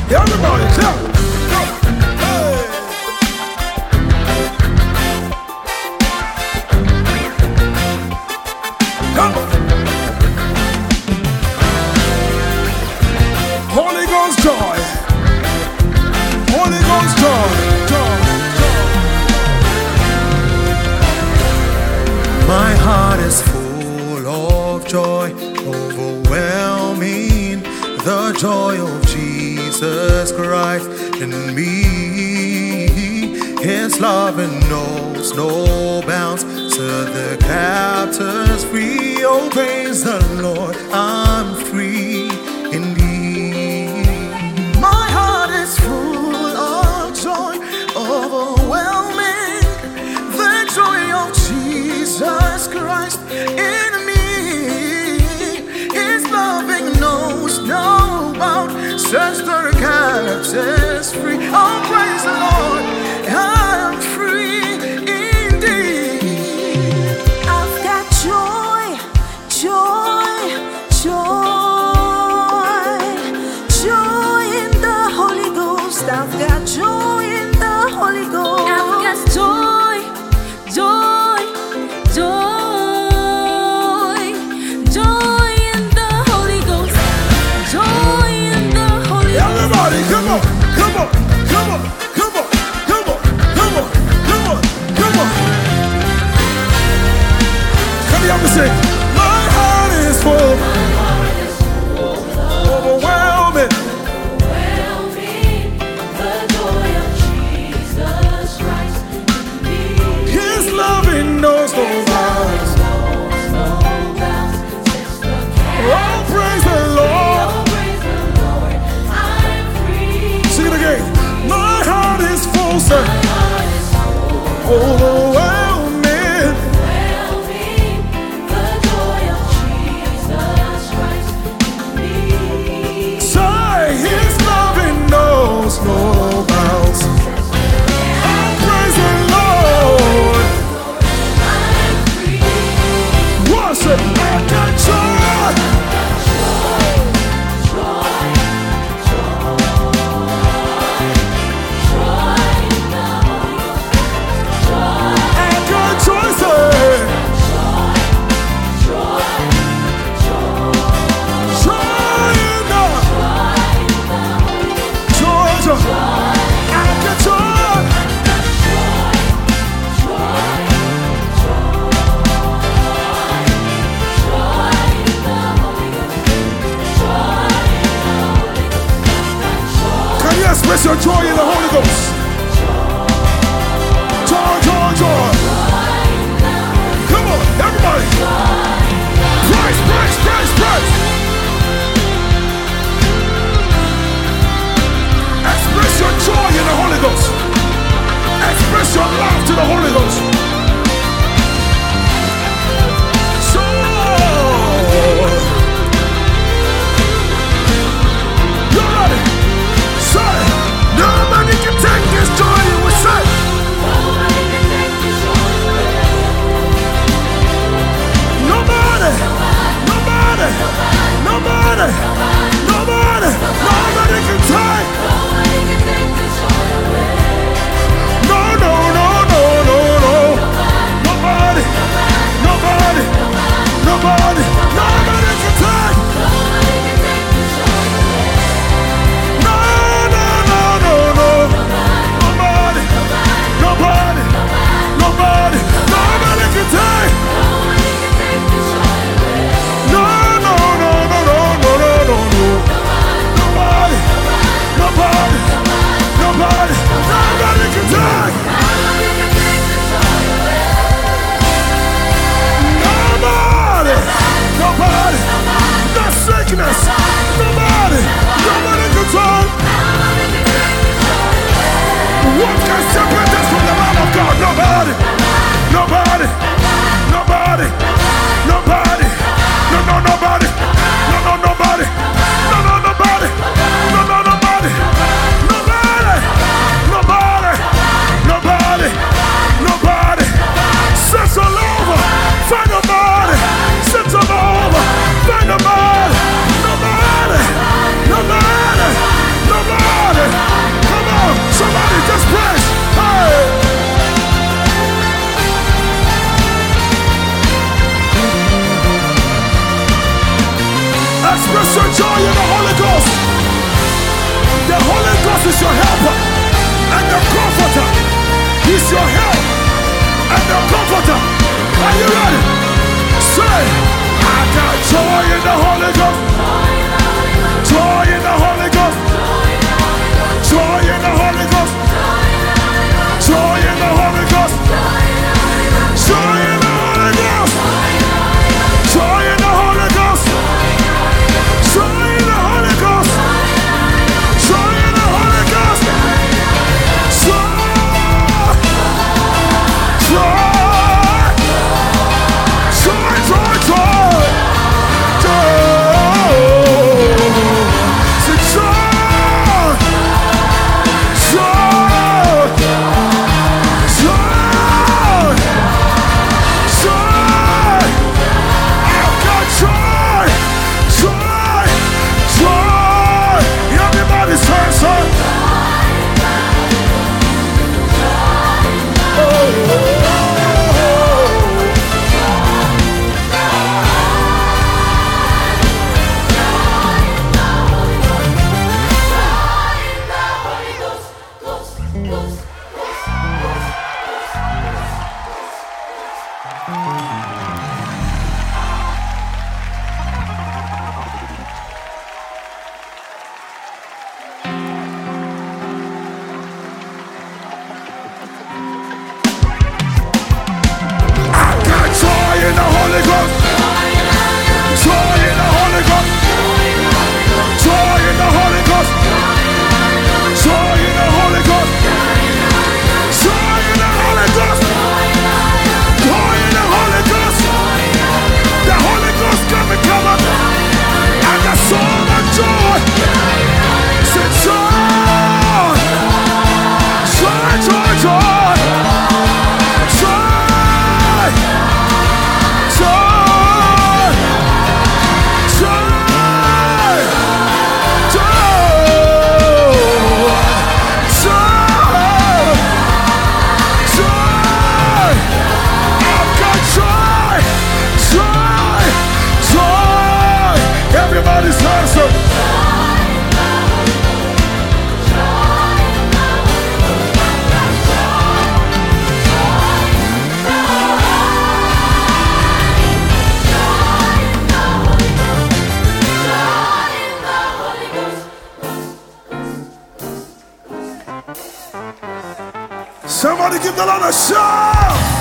Everybody, clap. Hey. Come on. Holy Ghost joy. Holy Ghost joy. Joy. My heart is full of joy, overwhelming. The joy of Jesus Christ in me. His love knows no bounds. Set the captives free. Oh, praise the Lord, I'm free indeed. My heart is full of joy, overwhelming. The joy of Jesus Christ in me. His loving knows no bound. Sets the captives free. Oh, praise the Lord, I'm free indeed. I've got joy, joy, joy, joy in the Holy Ghost. I've got joy in the Holy Ghost. I've got joy, joy, joy, joy in the Holy Ghost. Joy in the Holy Ghost. Everybody, come on, come on, come on, come on, come on, come on, come on, come on. Come here, and say, my heart is full, overwhelming. His loving knows no bounds. Oh, praise the Lord. Sing it again. My heart is full, sir. Overwhelming. Say, His loving knows no bounds. Oh, praise the Lord. Worship, I got joy. I got joy, sir. Joy in the joy, joy. I got joy. Can you express your joy in the Holy Ghost? Joy, joy, joy. Come on, everybody. Praise, praise, praise, praise. Express your joy in the Holy Ghost. Express your love to the Holy Ghost. Joy. You're ready. Say, nobody can take Christian joy in the Holy Ghost. The Holy Ghost is your helper and the comforter. He's your help and the comforter. Are you ready? Say, I got joy in the Holy Ghost. Joy in the Holy Ghost. Joy in the Holy Ghost. Joy in the Holy Ghost. Joy in the Holy Ghost. Joy in the Holy Ghost. Joy in the Holy Ghost. Joy in the Holy Ghost. Somebody give the Lord a shout!